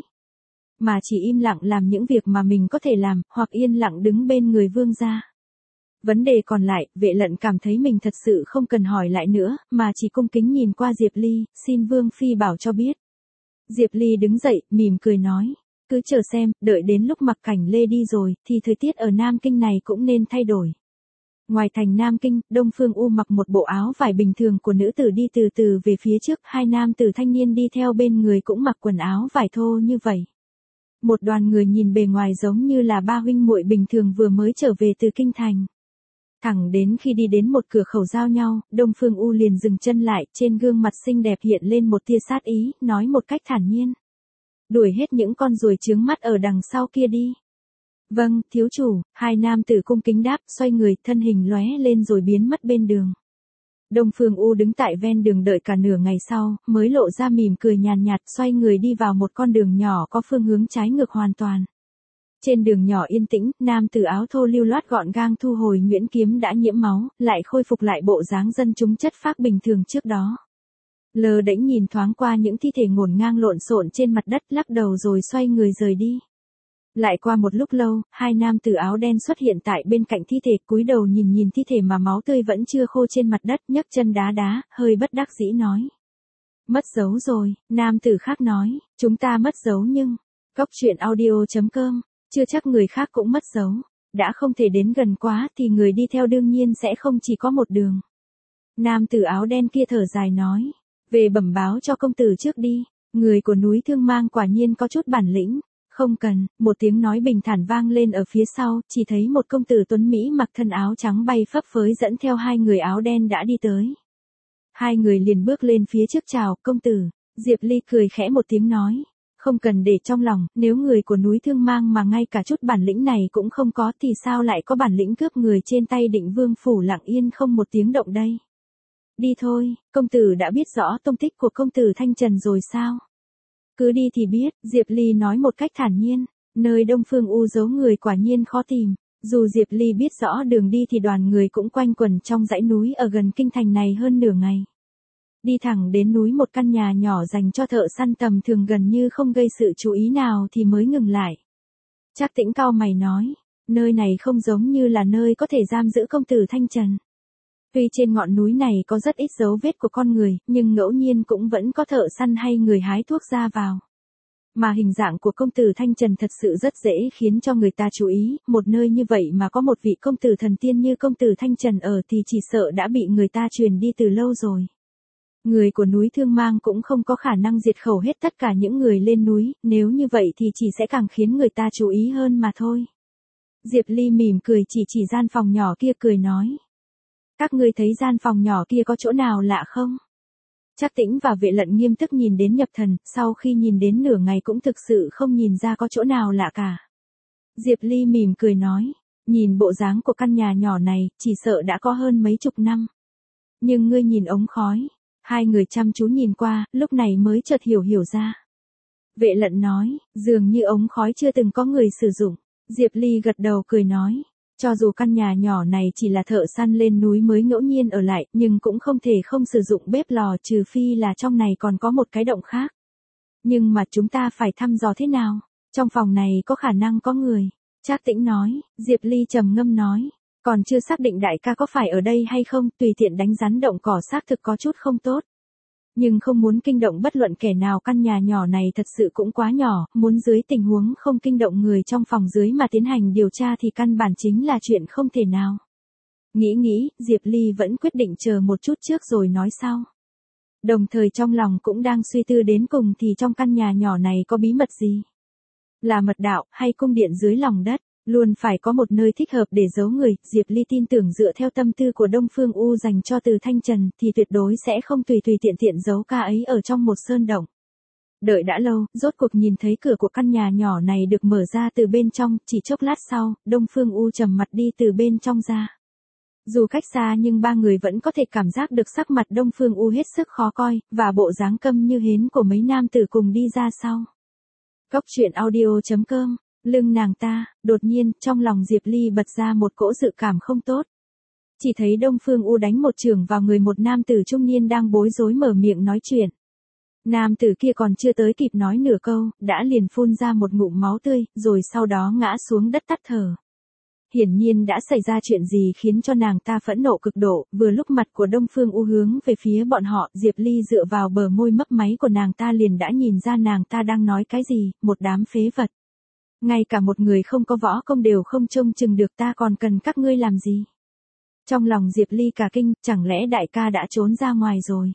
Mà chỉ im lặng làm những việc mà mình có thể làm, hoặc yên lặng đứng bên người Vương gia. Vấn đề còn lại, Vệ Lận cảm thấy mình thật sự không cần hỏi lại nữa, mà chỉ cung kính nhìn qua Diệp Ly, xin Vương Phi bảo cho biết. Diệp Ly đứng dậy, mỉm cười nói, cứ chờ xem, đợi đến lúc Mặc Cảnh Lê đi rồi, thì thời tiết ở Nam Kinh này cũng nên thay đổi. Ngoài thành Nam Kinh, Đông Phương U mặc một bộ áo vải bình thường của nữ tử đi từ từ về phía trước, hai nam tử thanh niên đi theo bên người cũng mặc quần áo vải thô như vậy. Một đoàn người nhìn bề ngoài giống như là ba huynh muội bình thường vừa mới trở về từ kinh thành. Thẳng đến khi đi đến một cửa khẩu giao nhau, Đông Phương U liền dừng chân lại, trên gương mặt xinh đẹp hiện lên một tia sát ý, nói một cách thản nhiên. Đuổi hết những con ruồi chướng mắt ở đằng sau kia đi. Vâng, thiếu chủ, hai nam tử cung kính đáp, xoay người, thân hình lóe lên rồi biến mất bên đường. Đông Phương U đứng tại ven đường đợi cả nửa ngày sau, mới lộ ra mỉm cười nhàn nhạt, xoay người đi vào một con đường nhỏ có phương hướng trái ngược hoàn toàn. Trên đường nhỏ yên tĩnh, nam tử áo thô lưu loát gọn gàng thu hồi nhuyễn kiếm đã nhiễm máu, lại khôi phục lại bộ dáng dân chúng chất phác bình thường trước đó. Lờ đễnh nhìn thoáng qua những thi thể ngổn ngang lộn xộn trên mặt đất, lắc đầu rồi xoay người rời đi. Lại qua một lúc lâu, hai nam tử áo đen xuất hiện tại bên cạnh thi thể, cúi đầu nhìn nhìn thi thể mà máu tươi vẫn chưa khô trên mặt đất, nhấc chân đá đá, hơi bất đắc dĩ nói. Mất dấu rồi, nam tử khác nói, chúng ta mất dấu nhưng, Góc truyện audio chấm com, chưa chắc người khác cũng mất dấu, đã không thể đến gần quá thì người đi theo đương nhiên sẽ không chỉ có một đường. Nam tử áo đen kia thở dài nói, về bẩm báo cho công tử trước đi, người của núi Thương Mang quả nhiên có chút bản lĩnh. Không cần, một tiếng nói bình thản vang lên ở phía sau, chỉ thấy một công tử tuấn Mỹ mặc thân áo trắng bay phấp phới dẫn theo hai người áo đen đã đi tới. Hai người liền bước lên phía trước chào, công tử, Diệp Ly cười khẽ một tiếng nói, không cần để trong lòng, nếu người của núi Thương Mang mà ngay cả chút bản lĩnh này cũng không có thì sao lại có bản lĩnh cướp người trên tay Định Vương phủ lặng yên không một tiếng động đây. Đi thôi, công tử đã biết rõ tông tích của công tử Thanh Trần rồi sao? Cứ đi thì biết, Diệp Ly nói một cách thản nhiên, nơi Đông Phương U giấu người quả nhiên khó tìm, dù Diệp Ly biết rõ đường đi thì đoàn người cũng quanh quẩn trong dãy núi ở gần kinh thành này hơn nửa ngày. Đi thẳng đến núi một căn nhà nhỏ dành cho thợ săn tầm thường gần như không gây sự chú ý nào thì mới ngừng lại. Trác Tĩnh cau mày nói, nơi này không giống như là nơi có thể giam giữ công tử Thanh Trần. Tuy trên ngọn núi này có rất ít dấu vết của con người, nhưng ngẫu nhiên cũng vẫn có thợ săn hay người hái thuốc ra vào. Mà hình dạng của công tử Thanh Trần thật sự rất dễ khiến cho người ta chú ý, một nơi như vậy mà có một vị công tử thần tiên như công tử Thanh Trần ở thì chỉ sợ đã bị người ta truyền đi từ lâu rồi. Người của núi Thương Mang cũng không có khả năng diệt khẩu hết tất cả những người lên núi, nếu như vậy thì chỉ sẽ càng khiến người ta chú ý hơn mà thôi. Diệp Ly mỉm cười chỉ chỉ gian phòng nhỏ kia cười nói. Các ngươi thấy gian phòng nhỏ kia có chỗ nào lạ không? Trác Tĩnh và Vệ Lận nghiêm túc nhìn đến nhập thần, sau khi nhìn đến nửa ngày cũng thực sự không nhìn ra có chỗ nào lạ cả. Diệp Ly mỉm cười nói, nhìn bộ dáng của căn nhà nhỏ này, chỉ sợ đã có hơn mấy chục năm. Nhưng ngươi nhìn ống khói, hai người chăm chú nhìn qua, lúc này mới chợt hiểu hiểu ra. Vệ Lận nói, dường như ống khói chưa từng có người sử dụng. Diệp Ly gật đầu cười nói. Cho dù căn nhà nhỏ này chỉ là thợ săn lên núi mới ngẫu nhiên ở lại, nhưng cũng không thể không sử dụng bếp lò trừ phi là trong này còn có một cái động khác. Nhưng mà chúng ta phải thăm dò thế nào? Trong phòng này có khả năng có người. Trác Tĩnh nói, Diệp Ly trầm ngâm nói. Còn chưa xác định đại ca có phải ở đây hay không, tùy tiện đánh rắn động cỏ xác thực có chút không tốt. Nhưng không muốn kinh động bất luận kẻ nào, căn nhà nhỏ này thật sự cũng quá nhỏ, muốn dưới tình huống không kinh động người trong phòng dưới mà tiến hành điều tra thì căn bản chính là chuyện không thể nào. Nghĩ nghĩ, Diệp Ly vẫn quyết định chờ một chút trước rồi nói sau. Đồng thời trong lòng cũng đang suy tư đến cùng thì trong căn nhà nhỏ này có bí mật gì? Là mật đạo, hay cung điện dưới lòng đất? Luôn phải có một nơi thích hợp để giấu người, Diệp Ly tin tưởng dựa theo tâm tư của Đông Phương U dành cho Từ Thanh Trần thì tuyệt đối sẽ không tùy tùy tiện tiện giấu ca ấy ở trong một sơn động. Đợi đã lâu, rốt cuộc nhìn thấy cửa của căn nhà nhỏ này được mở ra từ bên trong, chỉ chốc lát sau, Đông Phương U trầm mặt đi từ bên trong ra. Dù cách xa nhưng ba người vẫn có thể cảm giác được sắc mặt Đông Phương U hết sức khó coi, và bộ dáng câm như hến của mấy nam tử cùng đi ra sau. Cốc truyện audio chấm com. Lưng nàng ta, đột nhiên, trong lòng Diệp Ly bật ra một cỗ dự cảm không tốt. Chỉ thấy Đông Phương U đánh một chưởng vào người một nam tử trung niên đang bối rối mở miệng nói chuyện. Nam tử kia còn chưa tới kịp nói nửa câu, đã liền phun ra một ngụm máu tươi, rồi sau đó ngã xuống đất tắt thở. Hiển nhiên đã xảy ra chuyện gì khiến cho nàng ta phẫn nộ cực độ, vừa lúc mặt của Đông Phương U hướng về phía bọn họ, Diệp Ly dựa vào bờ môi mấp máy của nàng ta liền đã nhìn ra nàng ta đang nói cái gì, một đám phế vật. Ngay cả một người không có võ công đều không trông chừng được, ta còn cần các ngươi làm gì? Trong lòng Diệp Ly cả kinh, chẳng lẽ đại ca đã trốn ra ngoài rồi?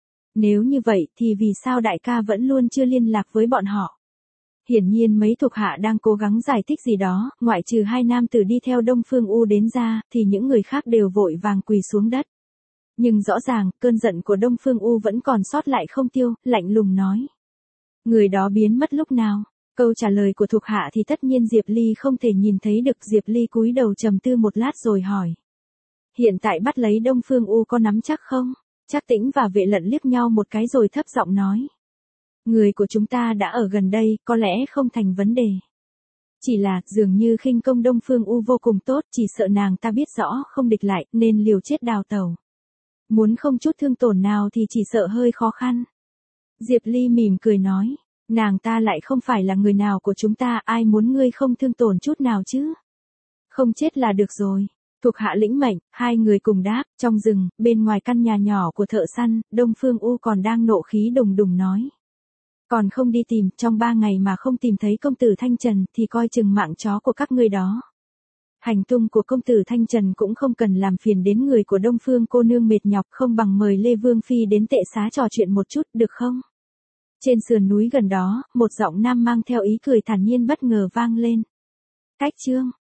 Nếu như vậy thì vì sao đại ca vẫn luôn chưa liên lạc với bọn họ? Hiển nhiên mấy thuộc hạ đang cố gắng giải thích gì đó, ngoại trừ hai nam tử đi theo Đông Phương U đến ra, thì những người khác đều vội vàng quỳ xuống đất. Nhưng rõ ràng, cơn giận của Đông Phương U vẫn còn sót lại không tiêu, lạnh lùng nói. Người đó biến mất lúc nào? Câu trả lời của thuộc hạ thì tất nhiên Diệp Ly không thể nhìn thấy được. Diệp Ly cúi đầu trầm tư một lát rồi hỏi. Hiện tại bắt lấy Đông Phương U có nắm chắc không? Trác Tĩnh và Vệ Lận liếc nhau một cái rồi thấp giọng nói. Người của chúng ta đã ở gần đây, có lẽ không thành vấn đề. Chỉ là, dường như khinh công Đông Phương U vô cùng tốt, chỉ sợ nàng ta biết rõ không địch lại, nên liều chết đào tẩu. Muốn không chút thương tổn nào thì chỉ sợ hơi khó khăn. Diệp Ly mỉm cười nói. Nàng ta lại không phải là người nào của chúng ta, ai muốn ngươi không thương tổn chút nào chứ? Không chết là được rồi. Thuộc hạ lĩnh mệnh, hai người cùng đáp, trong rừng, bên ngoài căn nhà nhỏ của thợ săn, Đông Phương U còn đang nộ khí đùng đùng nói. Còn không đi tìm, trong ba ngày mà không tìm thấy công tử Thanh Trần thì coi chừng mạng chó của các ngươi đó. Hành tung của công tử Thanh Trần cũng không cần làm phiền đến người của Đông Phương cô nương mệt nhọc, không bằng mời Lê Vương Phi đến tệ xá trò chuyện một chút, được không? Trên sườn núi gần đó, một giọng nam mang theo ý cười thản nhiên bất ngờ vang lên. Cách chương